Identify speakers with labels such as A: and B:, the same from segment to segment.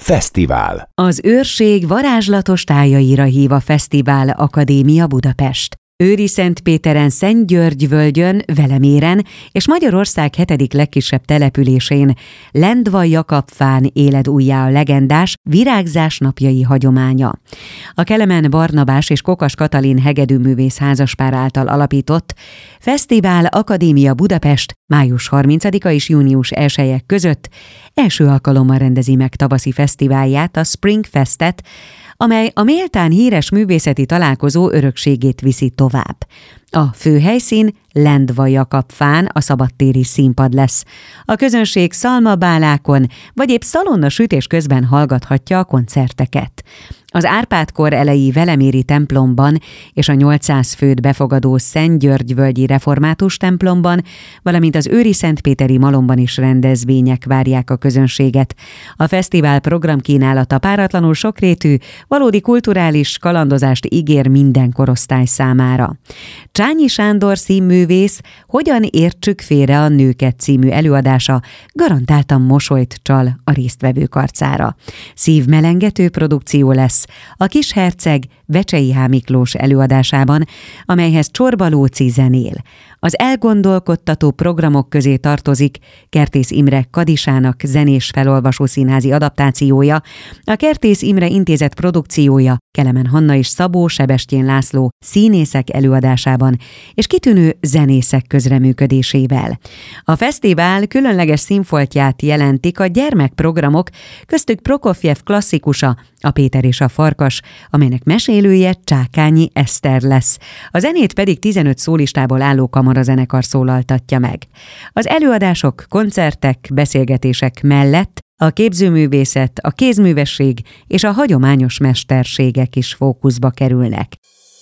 A: Fesztivál.
B: Az őrség varázslatos tájaira hív a Fesztivál Akadémia Budapest. Őriszentpéteren, Szentgyörgyvölgyön, Veleméren és Magyarország 7. legkisebb településén Lendva Jakab-fán éled újjá a legendás Virágzás napjai hagyománya. A Kelemen Barnabás és Kokas Katalin hegedűművész házaspár által alapított Fesztivál Akadémia Budapest május 30-a és június 1-e között első alkalommal rendezi meg tavaszi fesztiválját, a Spring Festet, amely a méltán híres művészeti találkozó örökségét viszi tovább. A főhelyszín Lendva Jakab-fán a szabadtéri színpad lesz. A közönség szalmabálákon vagy épp szalonnasütés közben hallgathatja a koncerteket. Az Árpád-kor elejé veleméri templomban és a 800 főt befogadó Szentgyörgyvölgyi református templomban, valamint az őriszentpéteri malomban is rendezvények várják a közönséget. A fesztivál programkínálata páratlanul sokrétű, valódi kulturális kalandozást ígér minden korosztály számára. Csányi Sándor színművész Hogyan értsük félre a nőket című előadása garantáltan mosolyt csal a résztvevők arcára. Szívmelengető produkció lesz a Kisherceg Vecsei H. Miklós előadásában, amelyhez Csorba Lóci zenél. Az elgondolkodtató programok közé tartozik Kertész Imre Kadisának zenés felolvasó színházi adaptációja, a Kertész Imre Intézet produkciója Kelemen Hanna és Szabó Sebestyén László színészek előadásában és kitűnő zenészek közreműködésével. A fesztivál különleges színfoltját jelentik a gyermekprogramok, köztük Prokofjev klasszikusa, a Péter és a Farkas, amelynek mesélője Csákányi Eszter lesz. A zenét pedig 15 szólistából álló kamarazenekar szólaltatja meg. Az előadások, koncertek, beszélgetések mellett a képzőművészet, a kézművesség és a hagyományos mesterségek is fókuszba kerülnek.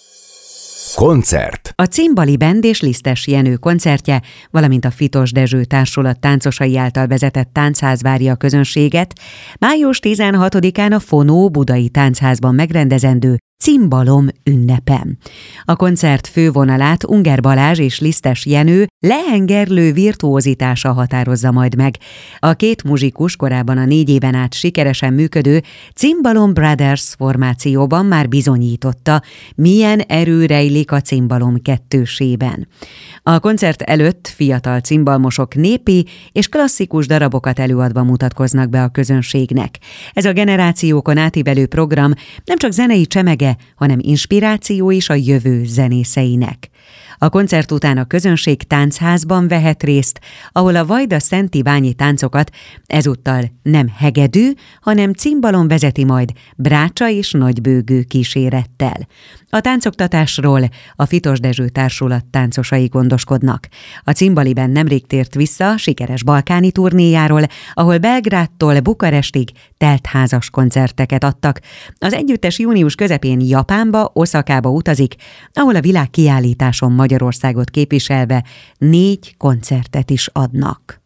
A: Koncert.
B: A Cimbali Band és Lisztes Jenő koncertje, valamint a Fitos Dezső Társulat táncosai által vezetett táncház várja a közönséget május 16-án a Fonó budai táncházban megrendezendő Cimbalom ünnepem. A koncert fővonalát Unger Balázs és Lisztes Jenő lehengerlő virtuózitása határozza majd meg. A két muzsikus korábban a 4 éven át sikeresen működő Cimbalom Brothers formációban már bizonyította, milyen erő rejlik a cimbalom kettősében. A koncert előtt fiatal cimbalmosok népi és klasszikus darabokat előadva mutatkoznak be a közönségnek. Ez a generációkon átívelő program nem csak zenei csemege, hanem inspiráció is a jövő zenészeinek. A koncert után a közönség táncházban vehet részt, ahol a vajda szentibányi táncokat ezúttal nem hegedű, hanem cimbalom vezeti majd brácsa és nagybőgő kísérettel. A táncoktatásról a Fitos Dezső Társulat táncosai gondoskodnak. A Cimbali Band nemrég tért vissza sikeres balkáni turnéjáról, ahol Belgrádtól Bukarestig teltházas koncerteket adtak. Az együttes június közepén Japánba, Oszakába utazik, ahol a világkiállításon Magyarországot képviselve 4 koncertet is adnak.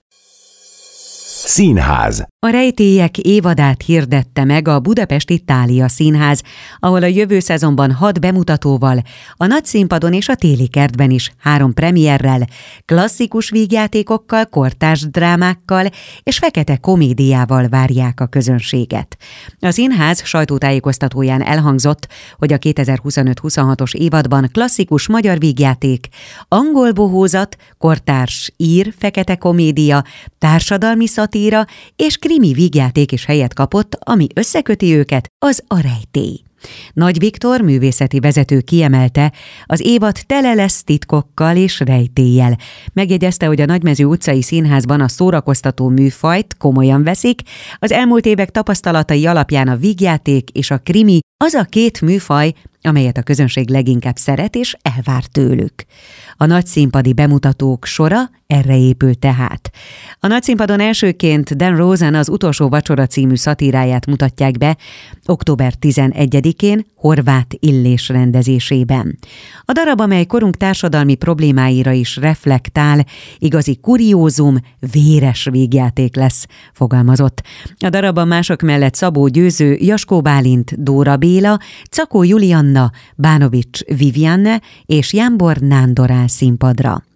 A: Színház.
B: A Rejtélyek évadát hirdette meg a budapesti Thália Színház, ahol a jövő szezonban 6 bemutatóval, a Nagyszínpadon és a Téli Kertben is 3 premierrel, klasszikus vígjátékokkal, kortárs drámákkal és fekete komédiával várják a közönséget. A színház sajtótájékoztatóján elhangzott, hogy a 2025-26-os évadban klasszikus magyar vígjáték, angol bohózat, kortárs ír fekete komédia, társadalmi szatíra és krimi vígjáték is helyet kapott, ami összeköti őket, az a rejtély. Nagy Viktor művészeti vezető kiemelte, az évad tele lesz titkokkal és rejtéllyel. Megjegyezte, hogy a Nagymező utcai színházban a szórakoztató műfajt komolyan veszik, az elmúlt évek tapasztalatai alapján a vígjáték és a krimi az a 2 műfaj, amelyet a közönség leginkább szeret és elvár tőlük. A nagyszínpadi bemutatók sora erre épül tehát. A nagyszínpadon elsőként Dan Rosen Az utolsó vacsora című szatíráját mutatják be október 11-én Horváth Illés rendezésében. A darab, amely korunk társadalmi problémáira is reflektál, igazi kuriózum, véres vígjáték lesz, fogalmazott. A darabban mások mellett Szabó Győző, Jaskó Bálint, Dóra Béla, Cakó Julianna, Bánovics Vivianne és Jámbor Nándor áll színpadra.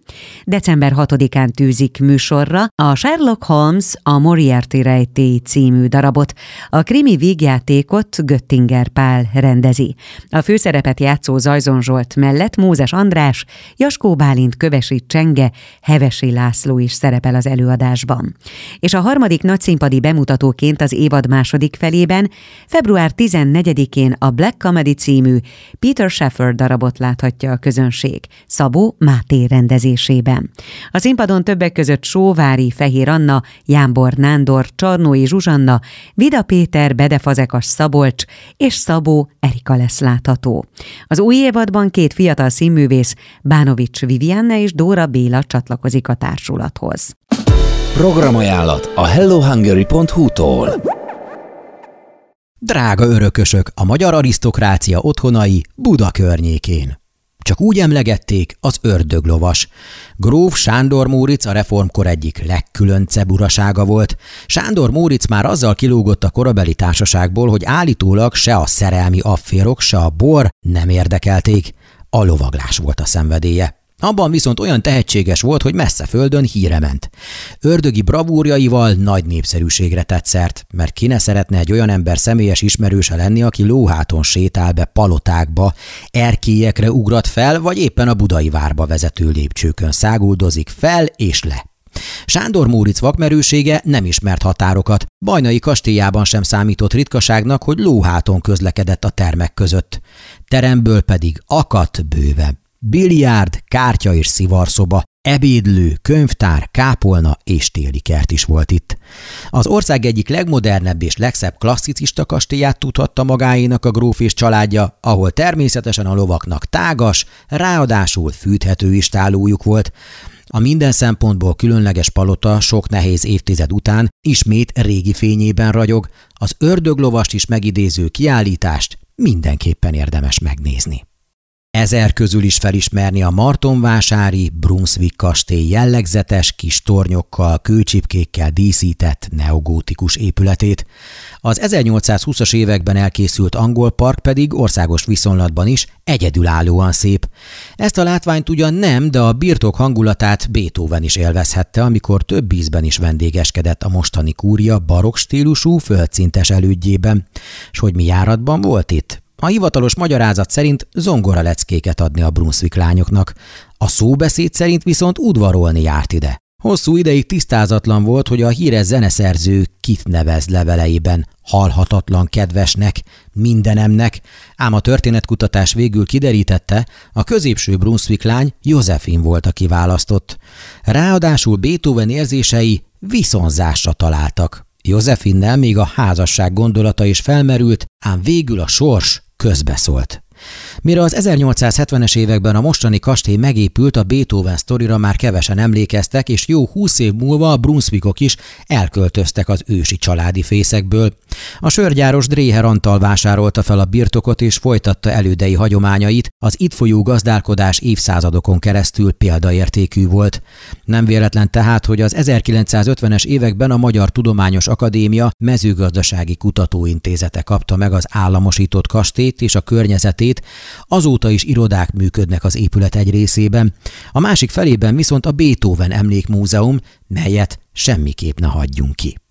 B: December 6-án tűzik műsorra a Sherlock Holmes a Moriarty rejtély című darabot. A krimi vígjátékot Göttinger Pál rendezi. A főszerepet játszó Zajzon Zsolt mellett Mózes András, Jaskó Bálint, Kövesi Csenge, Hevesi László is szerepel az előadásban. És a harmadik nagyszínpadi bemutatóként az évad második felében február 14-én a Black Comedy című Peter Shaffer darabot láthatja a közönség, Szabó Máté rendezésében. A színpadon többek között Sóvári Fehér Anna, Jámbor Nándor, Csarnói Zsuzsanna, Vida Péter, Bede Fazekas Szabolcs és Szabó Erika lesz látható. Az új évadban 2 fiatal színművész, Bánovics Vivianne és Dóra Béla csatlakozik a társulathoz.
A: Programajánlat a hellohungary.hu-tól.
C: Drága örökösök, a magyar arisztokrácia otthonai Buda környékén. Csak úgy emlegették az ördöglovas. Gróf Sándor Móricz a reformkor egyik legkülöncebb urasága volt. Sándor Móricz már azzal kilógott a korabeli társaságból, hogy állítólag se a szerelmi afférok, se a bor nem érdekelték. A lovaglás volt a szenvedélye. Abban viszont olyan tehetséges volt, hogy messze földön híre ment. Ördögi bravúrjaival nagy népszerűségre tett szert, mert ki ne szeretne egy olyan ember személyes ismerőse lenni, aki lóháton sétál be palotákba, erkélyekre ugrat fel, vagy éppen a budai várba vezető lépcsőkön száguldozik fel és le. Sándor Móricz vakmerősége nem ismert határokat, Bajnai kastélyában sem számított ritkaságnak, hogy lóháton közlekedett a termek között. Teremből pedig akadt bőve. Biliárd, kártya és szivarszoba, ebédlő, könyvtár, kápolna és téli kert is volt itt. Az ország egyik legmodernebb és legszebb klasszicista kastélyát tudhatta magáénak a gróf és családja, ahol természetesen a lovaknak tágas, ráadásul fűthető istálójuk volt. A minden szempontból különleges palota sok nehéz évtized után ismét régi fényében ragyog, az ördöglovast is megidéző kiállítást mindenképpen érdemes megnézni. 1000 közül is felismerni a martonvásári Brunswick kastély jellegzetes kis tornyokkal, kőcsipkékkel díszített neogótikus épületét. Az 1820-as években elkészült angol park pedig országos viszonylatban is egyedülállóan szép. Ezt a látványt ugyan nem, de a birtok hangulatát Beethoven is élvezhette, amikor több ízben is vendégeskedett a mostani kúria barokk stílusú földszintes elődjében. S hogy mi járatban volt itt? A hivatalos magyarázat szerint zongoraleckéket adni a Brunswick lányoknak. A szóbeszéd szerint viszont udvarolni járt ide. Hosszú ideig tisztázatlan volt, hogy a híres zeneszerző kit nevez leveleiben, halhatatlan kedvesnek, mindenemnek, ám a történetkutatás végül kiderítette, a középső Brunswick lány Josephine volt a kiválasztott. Ráadásul Beethoven érzései viszonzásra találtak. Josephinnel még a házasság gondolata is felmerült, ám végül a sors közbeszólt. Mire az 1870-es években a mostani kastély megépült, a Beethoven sztorira már kevesen emlékeztek, és jó 20 év múlva a Brunswickok is elköltöztek az ősi családi fészekből. A sörgyáros Dréher Antal vásárolta fel a birtokot és folytatta elődei hagyományait, az itt folyó gazdálkodás évszázadokon keresztül példaértékű volt. Nem véletlen tehát, hogy az 1950-es években a Magyar Tudományos Akadémia mezőgazdasági kutatóintézete kapta meg az államosított kastélyt és a környezetét, azóta is irodák működnek az épület egy részében, a másik felében viszont a Beethoven Emlékmúzeum, melyet semmiképp ne hagyjunk ki.